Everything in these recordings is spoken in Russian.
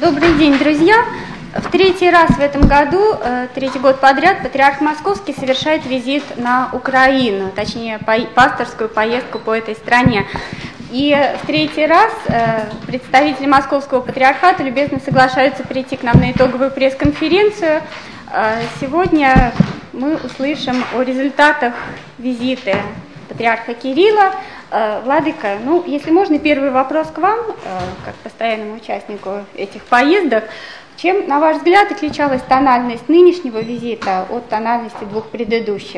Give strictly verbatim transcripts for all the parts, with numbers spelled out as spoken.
Добрый день, друзья! В третий раз в этом году, третий год подряд, Патриарх Московский совершает визит на Украину, точнее, пасторскую поездку по этой стране. И в третий раз представители Московского Патриархата любезно соглашаются прийти к нам на итоговую пресс-конференцию. Сегодня мы услышим о результатах визита Патриарха Кирилла. Владыка, ну, если можно, первый вопрос к вам, как постоянному участнику этих поездок. Чем, на ваш взгляд, отличалась тональность нынешнего визита от тональности двух предыдущих?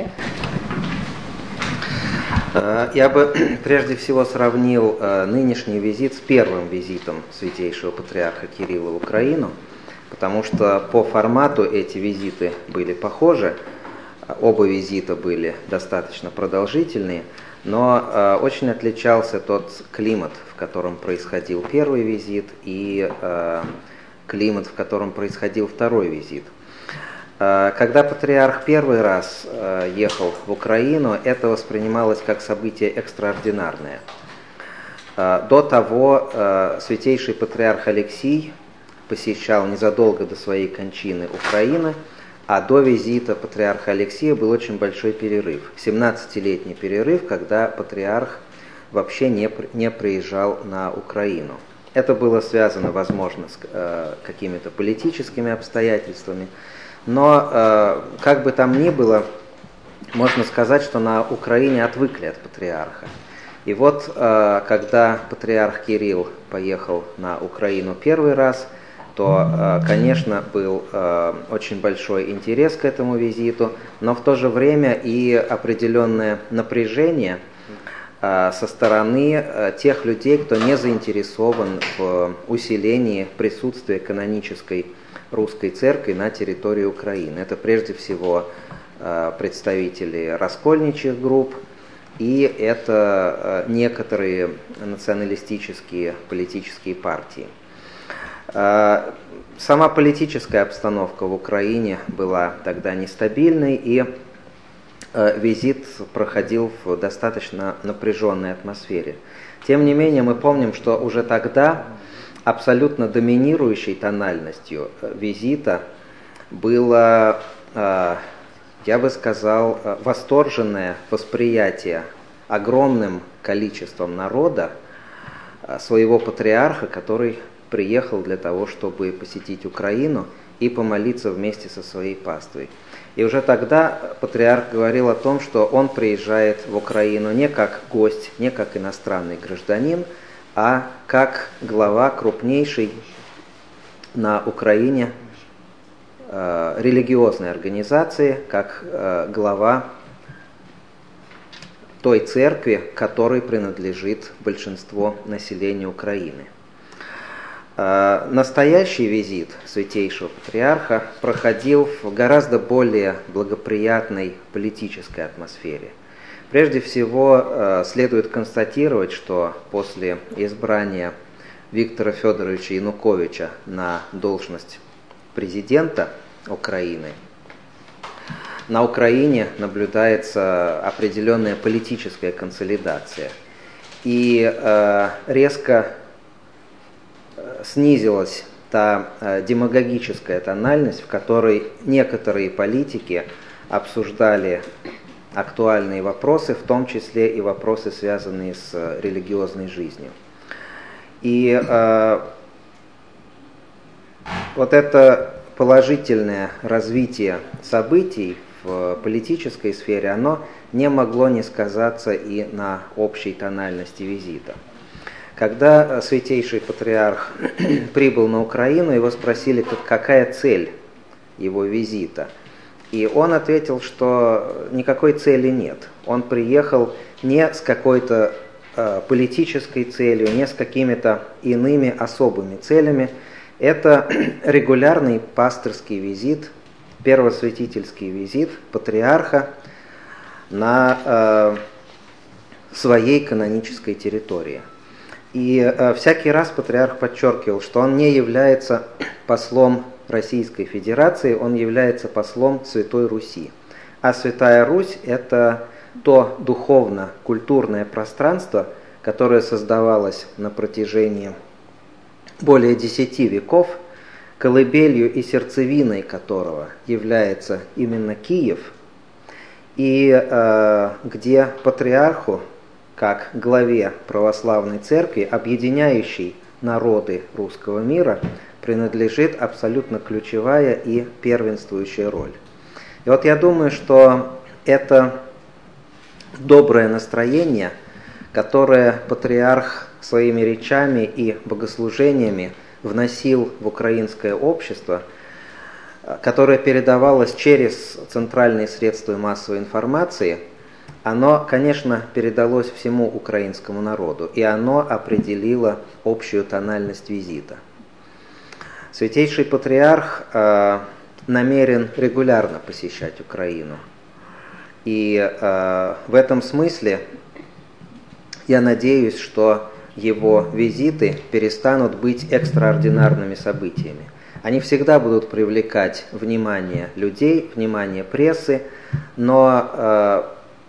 Я бы прежде всего сравнил нынешний визит с первым визитом Святейшего Патриарха Кирилла в Украину, потому что по формату эти визиты были похожи, оба визита были достаточно продолжительные, но э, очень отличался тот климат, в котором происходил первый визит, и э, климат, в котором происходил второй визит. Э, когда патриарх первый раз э, ехал в Украину, это воспринималось как событие экстраординарное. Э, до того э, святейший патриарх Алексий посещал незадолго до своей кончины Украину, а до визита патриарха Алексия был очень большой перерыв, семнадцатилетний перерыв, когда патриарх вообще не, не приезжал на Украину. Это было связано, возможно, с э, какими-то политическими обстоятельствами, но э, как бы там ни было, можно сказать, что на Украине отвыкли от патриарха. И вот, э, когда патриарх Кирилл поехал на Украину первый раз, то, конечно, был очень большой интерес к этому визиту, но в то же время и определенное напряжение со стороны тех людей, кто не заинтересован в усилении присутствия канонической русской церкви на территории Украины. Это прежде всего представители раскольничьих групп, и это некоторые националистические политические партии. Сама политическая обстановка в Украине была тогда нестабильной, и визит проходил в достаточно напряженной атмосфере. Тем не менее, мы помним, что уже тогда абсолютно доминирующей тональностью визита было, я бы сказал, восторженное восприятие огромным количеством народа своего патриарха, который приехал для того, чтобы посетить Украину и помолиться вместе со своей паствой. И уже тогда патриарх говорил о том, что он приезжает в Украину не как гость, не как иностранный гражданин, а как глава крупнейшей на Украине э, религиозной организации, как э, глава той церкви, которой принадлежит большинство населения Украины. Настоящий визит Святейшего Патриарха проходил в гораздо более благоприятной политической атмосфере. Прежде всего, следует констатировать, что после избрания Виктора Федоровича Януковича на должность президента Украины, на Украине наблюдается определенная политическая консолидация. И резко снизилась та э, демагогическая тональность, в которой некоторые политики обсуждали актуальные вопросы, в том числе и вопросы, связанные с э, религиозной жизнью. И э, вот это положительное развитие событий в политической сфере, оно не могло не сказаться и на общей тональности визита. Когда Святейший Патриарх прибыл на Украину, его спросили, какая цель его визита. И он ответил, что никакой цели нет. Он приехал не с какой-то э, политической целью, не с какими-то иными особыми целями. Это регулярный пасторский визит, первосвятительский визит патриарха на э, своей канонической территории. И э, всякий раз патриарх подчеркивал, что он не является послом Российской Федерации, он является послом Святой Руси. А Святая Русь – это то духовно-культурное пространство, которое создавалось на протяжении более десяти веков колыбелью и сердцевиной которого является именно Киев, и э, где патриарху, как главе православной церкви, объединяющей народы русского мира, принадлежит абсолютно ключевая и первенствующая роль. И вот я думаю, что это доброе настроение, которое патриарх своими речами и богослужениями вносил в украинское общество, которое передавалось через центральные средства массовой информации, оно, конечно, передалось всему украинскому народу, и оно определило общую тональность визита. Святейший Патриарх э, намерен регулярно посещать Украину. И э, в этом смысле я надеюсь, что его визиты перестанут быть экстраординарными событиями. Они всегда будут привлекать внимание людей, внимание прессы, но э,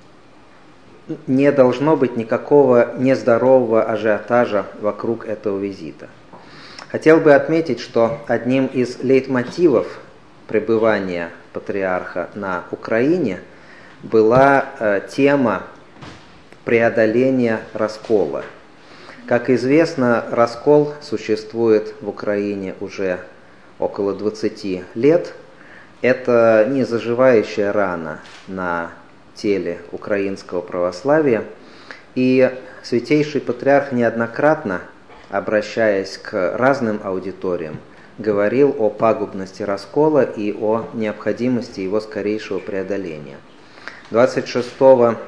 не должно быть никакого нездорового ажиотажа вокруг этого визита. Хотел бы отметить, что одним из лейтмотивов пребывания патриарха на Украине была э, тема преодоления раскола. Как известно, раскол существует в Украине уже около двадцати лет. Это незаживающая рана на теле украинского православия. И Святейший Патриарх неоднократно, обращаясь к разным аудиториям, говорил о пагубности раскола и о необходимости его скорейшего преодоления. двадцать шестого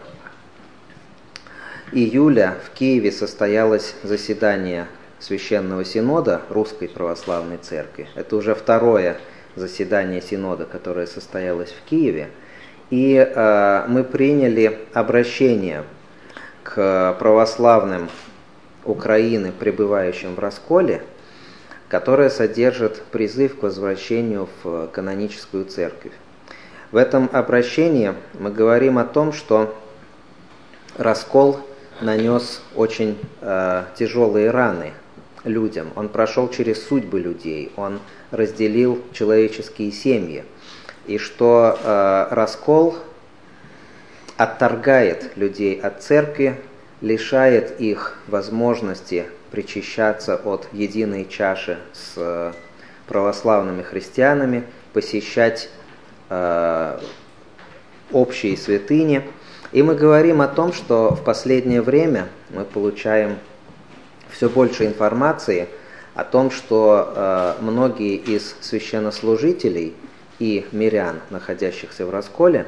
июля в Киеве состоялось заседание Священного Синода Русской Православной Церкви. Это уже второе заседание Синода, которое состоялось в Киеве. И э, мы приняли обращение к православным Украины, пребывающим в расколе, которое содержит призыв к возвращению в каноническую церковь. В этом обращении мы говорим о том, что раскол нанес очень э, тяжелые раны людям. Он прошел через судьбы людей, он разделил человеческие семьи. И что э, раскол отторгает людей от церкви, лишает их возможности причащаться от единой чаши с э, православными христианами, посещать э, общие святыни. И мы говорим о том, что в последнее время мы получаем все больше информации о том, что э, многие из священнослужителей и мирян, находящихся в расколе,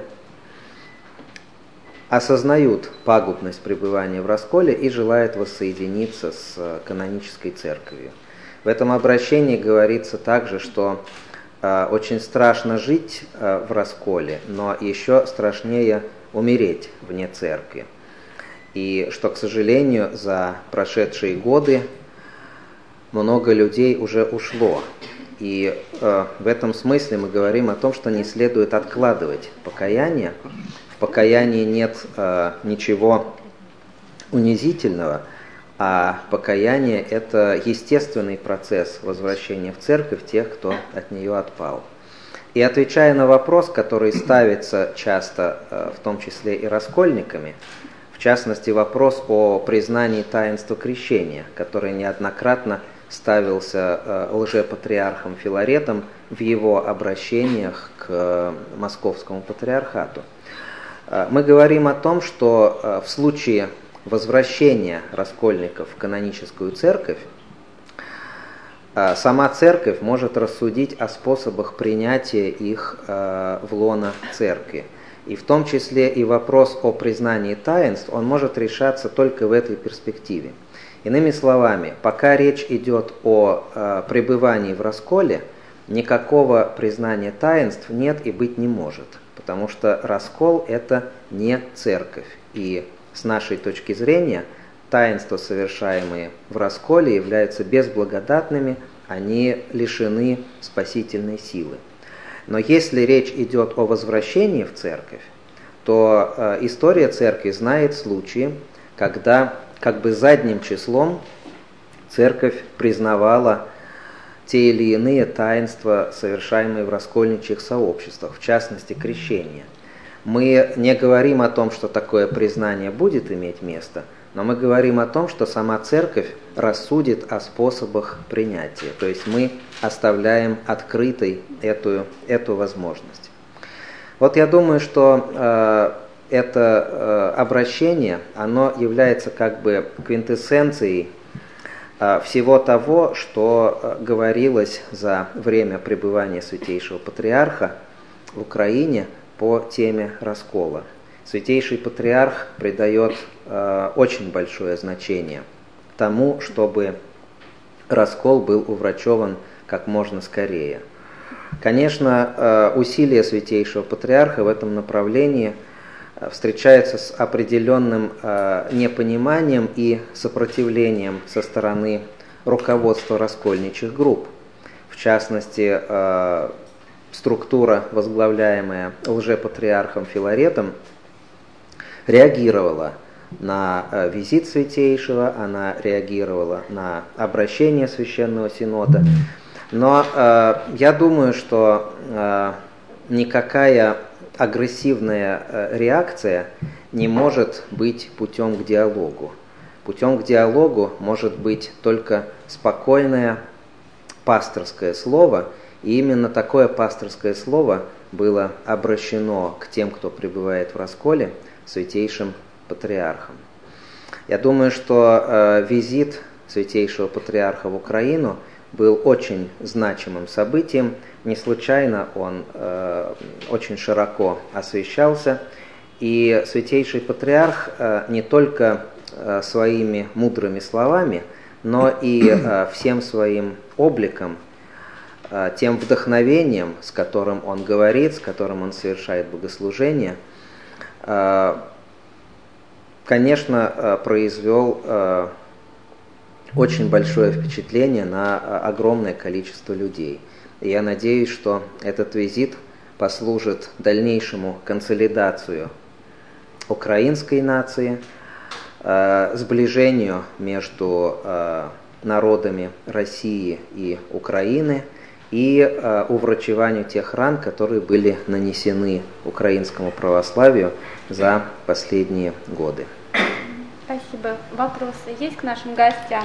осознают пагубность пребывания в расколе и желают воссоединиться с канонической церковью. В этом обращении говорится также, что э, очень страшно жить э, в расколе, но еще страшнее умереть вне церкви. И что, к сожалению, за прошедшие годы много людей уже ушло. И э, в этом смысле мы говорим о том, что не следует откладывать покаяние. В покаянии нет э, ничего унизительного, а покаяние – это естественный процесс возвращения в церковь тех, кто от нее отпал. И отвечая на вопрос, который ставится часто, э, в том числе и раскольниками, в частности вопрос о признании таинства крещения, который неоднократно ставился э, лжепатриархом Филаретом в его обращениях к э, московскому патриархату. Э, мы говорим о том, что э, в случае возвращения раскольников в каноническую церковь, э, сама церковь может рассудить о способах принятия их э, в лоно церкви. И в том числе и вопрос о признании таинств, он может решаться только в этой перспективе. Иными словами, пока речь идет о э, пребывании в расколе, никакого признания таинств нет и быть не может, потому что раскол – это не церковь. И с нашей точки зрения, таинства, совершаемые в расколе, являются безблагодатными, они лишены спасительной силы. Но если речь идет о возвращении в церковь, то э, история церкви знает случаи, когда как бы задним числом церковь признавала те или иные таинства, совершаемые в раскольничьих сообществах, в частности крещение. Мы не говорим о том, что такое признание будет иметь место, но мы говорим о том, что сама Церковь рассудит о способах принятия. То есть мы оставляем открытой эту, эту возможность. Вот я думаю, что э, это э, обращение, оно является как бы квинтэссенцией э, всего того, что э, говорилось за время пребывания Святейшего Патриарха в Украине по теме раскола. Святейший Патриарх придает э, очень большое значение тому, чтобы раскол был уврачеван как можно скорее. Конечно, э, усилия Святейшего Патриарха в этом направлении э, встречаются с определенным э, непониманием и сопротивлением со стороны руководства раскольничьих групп. В частности, э, структура, возглавляемая лжепатриархом Филаретом, реагировала на визит Святейшего, она реагировала на обращение Священного Синода. Но э, я думаю, что э, никакая агрессивная э, реакция не может быть путем к диалогу. Путем к диалогу может быть только спокойное пасторское слово, и именно такое пасторское слово было обращено к тем, кто пребывает в расколе, Святейшим Патриархом. Я думаю, что э, визит Святейшего Патриарха в Украину был очень значимым событием. Не случайно он э, очень широко освещался. И Святейший Патриарх э, не только э, своими мудрыми словами, но и э, всем своим обликом, э, тем вдохновением, с которым он говорит, с которым он совершает богослужение, э, конечно, э, произвел э, очень большое впечатление на огромное количество людей. И я надеюсь, что этот визит послужит дальнейшему консолидацию украинской нации, э, сближению между э, народами России и Украины и э, уврачеванию тех ран, которые были нанесены украинскому православию за последние годы. Спасибо. Вопросы есть к нашим гостям?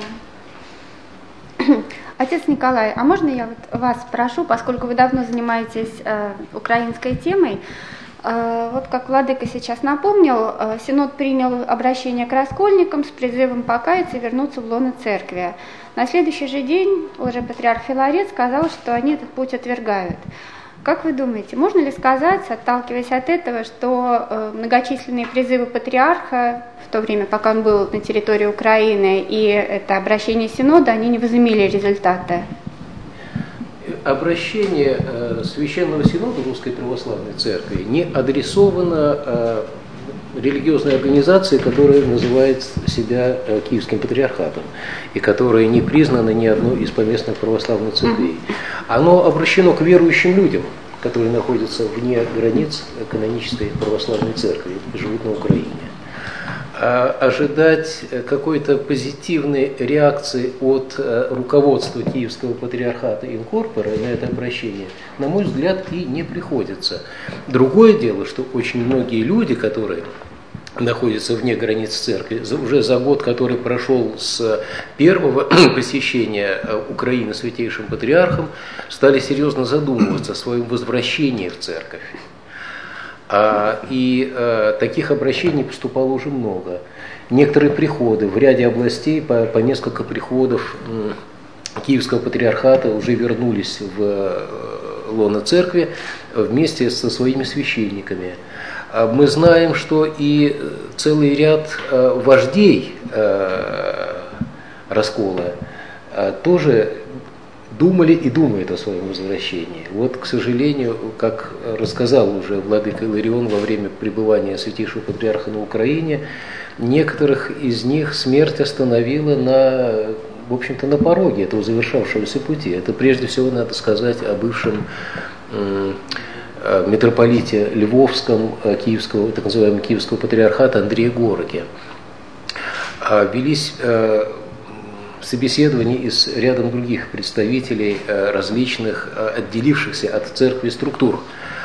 Отец Николай, а можно я вот вас спрошу, поскольку вы давно занимаетесь э, украинской темой, э, вот как владыка сейчас напомнил, э, Синод принял обращение к раскольникам с призывом покаяться и вернуться в лоно церкви. На следующий же день лжепатриарх Филарет сказал, что они этот путь отвергают. Как вы думаете, можно ли сказать, отталкиваясь от этого, что э, многочисленные призывы патриарха в то время, пока он был на территории Украины, и это обращение Синода, они не возымели результата? Обращение э, Священного Синода Русской Православной Церкви не адресовано э, религиозной организации, которая называет себя э, Киевским Патриархатом, и которая не признана ни одной из поместных православных церквей. Оно обращено к верующим людям, которые находятся вне границ канонической православной церкви и живут на Украине. А ожидать какой-то позитивной реакции от руководства Киевского Патриархата инкорпоре на это обращение, на мой взгляд, и не приходится. Другое дело, что очень многие люди, которые находятся вне границ церкви, уже за год, который прошел с первого посещения Украины Святейшим Патриархом, стали серьезно задумываться о своем возвращении в церковь. А, и а, таких обращений поступало уже много. Некоторые приходы в ряде областей, по, по несколько приходов м, Киевского Патриархата уже вернулись в лоно церкви вместе со своими священниками. А мы знаем, что и целый ряд а, вождей а, раскола а, тоже думали и думают о своем возвращении. Вот, к сожалению, как рассказал уже владыка Иларион во время пребывания Святейшего Патриарха на Украине, некоторых из них смерть остановила на, в общем-то, на пороге этого завершавшегося пути. Это прежде всего надо сказать о бывшем э, митрополите Львовском Киевского, так называемого Киевского Патриархата Андрее Гороке. Велись э, собеседовании и с рядом других представителей различных отделившихся от церкви структур.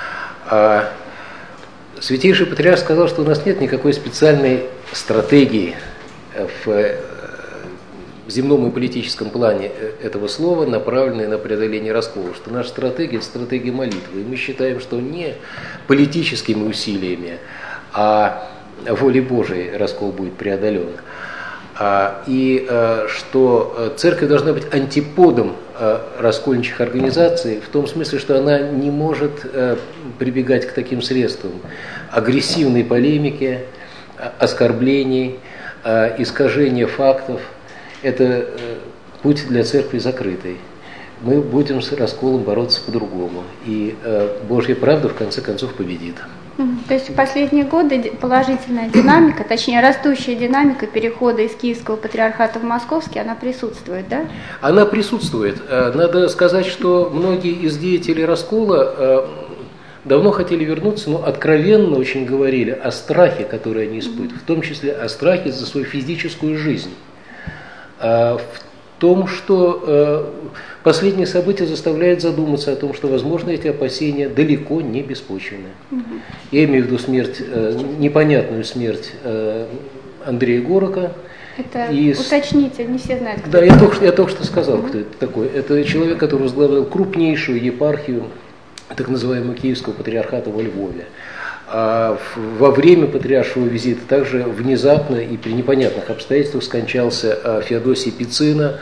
Святейший Патриарх сказал, что у нас нет никакой специальной стратегии в земном и политическом плане этого слова, направленной на преодоление раскола, что наша стратегия – это стратегия молитвы. И мы считаем, что не политическими усилиями, а волей Божией раскол будет преодолен. И что церковь должна быть антиподом раскольничьих организаций в том смысле, что она не может прибегать к таким средствам агрессивной полемики, оскорблений, искажения фактов. Это путь для церкви закрытый. Мы будем с расколом бороться по-другому. И Божья правда в конце концов победит. То есть в последние годы положительная динамика, точнее растущая динамика перехода из Киевского патриархата в Московский, она присутствует, да? Она присутствует. Надо сказать, что многие из деятелей раскола давно хотели вернуться, но откровенно очень говорили о страхе, который они испытывают, в том числе о страхе за свою физическую жизнь. В том, что последние события заставляют задуматься о том, что, возможно, эти опасения далеко не беспочвенны. Угу. Я имею в виду смерть, непонятную смерть Андрея Горока. Это и... уточните, не все знают, кто да, это. Да, я только, я только что сказал, угу. кто это такой. Это человек, который возглавлял крупнейшую епархию так называемого Киевского патриархата во Львове. А во время патриаршего визита также внезапно и при непонятных обстоятельствах скончался Феодосий Пицина.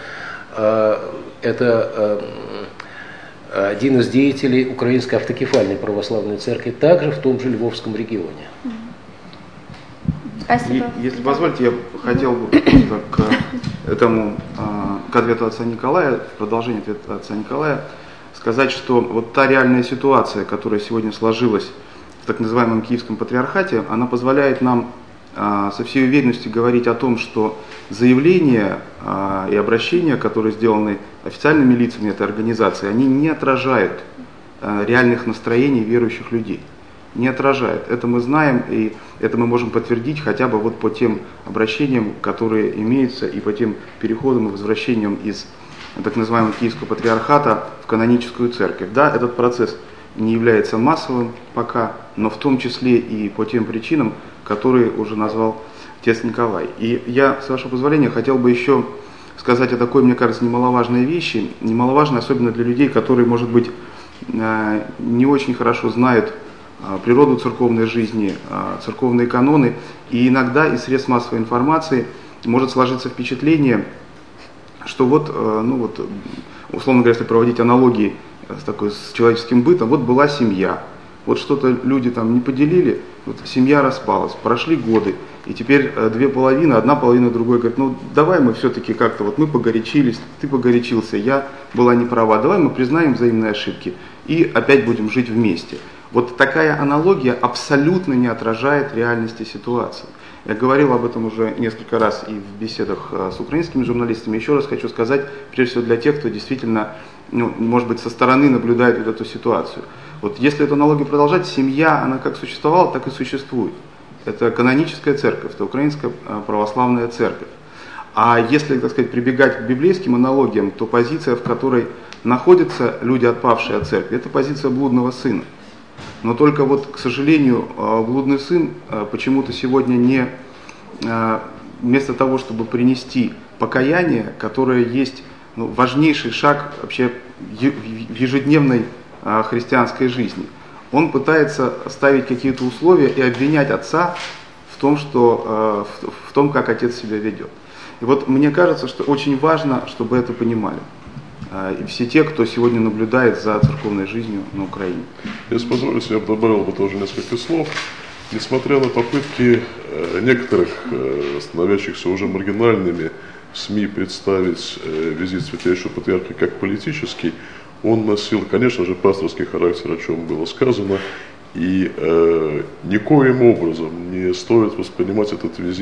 Это один из деятелей Украинской автокефальной православной церкви, также в том же Львовском регионе. Спасибо. И, если позволите, я хотел бы к этому, к ответу отца Николая, в продолжение ответа отца Николая, сказать, что вот та реальная ситуация, которая сегодня сложилась в так называемом Киевском патриархате, она позволяет нам а, со всей уверенностью говорить о том, что заявления а, и обращения, которые сделаны официальными лицами этой организации, они не отражают а, реальных настроений верующих людей. Не отражают. Это мы знаем, и это мы можем подтвердить хотя бы вот по тем обращениям, которые имеются, и по тем переходам и возвращениям из так называемого Киевского патриархата в каноническую церковь. Да, этот процесс не является массовым пока, но в том числе и по тем причинам, которые уже назвал отец Николай. И я, с вашего позволения, хотел бы еще сказать о такой, мне кажется, немаловажной вещи, немаловажной особенно для людей, которые, может быть, не очень хорошо знают природу церковной жизни, церковные каноны, и иногда из средств массовой информации может сложиться впечатление, что вот, ну вот, условно говоря, если проводить аналогии с такой с человеческим бытом, вот была семья, вот что-то люди там не поделили, вот семья распалась, прошли годы, и теперь две половины, одна половина другой говорит, ну давай мы все-таки как-то, вот мы погорячились, ты погорячился, я была не права, давай мы признаем взаимные ошибки и опять будем жить вместе. Вот такая аналогия абсолютно не отражает реальности ситуации. Я говорил об этом уже несколько раз и в беседах с украинскими журналистами. Еще раз хочу сказать, прежде всего для тех, кто действительно, ну, может быть, со стороны наблюдает вот эту ситуацию. Вот если эту аналогию продолжать, семья, она как существовала, так и существует. Это каноническая церковь, это украинская православная церковь. А если, так сказать, прибегать к библейским аналогиям, то позиция, в которой находятся люди, отпавшие от церкви, это позиция блудного сына. Но только вот, к сожалению, блудный сын почему-то сегодня не, вместо того, чтобы принести покаяние, которое есть, ну, важнейший шаг вообще в ежедневной христианской жизни, он пытается ставить какие-то условия и обвинять отца в том, что, в том, как отец себя ведет. И вот мне кажется, что очень важно, чтобы это понимали. И все те, кто сегодня наблюдает за церковной жизнью на Украине. Если позволите, я бы добавил бы тоже несколько слов. Несмотря на попытки некоторых, становящихся уже маргинальными, СМИ представить визит Святейшего Патриарха как политический, он носил, конечно же, пасторский характер, о чем было сказано, и э, никоим образом не стоит воспринимать этот визит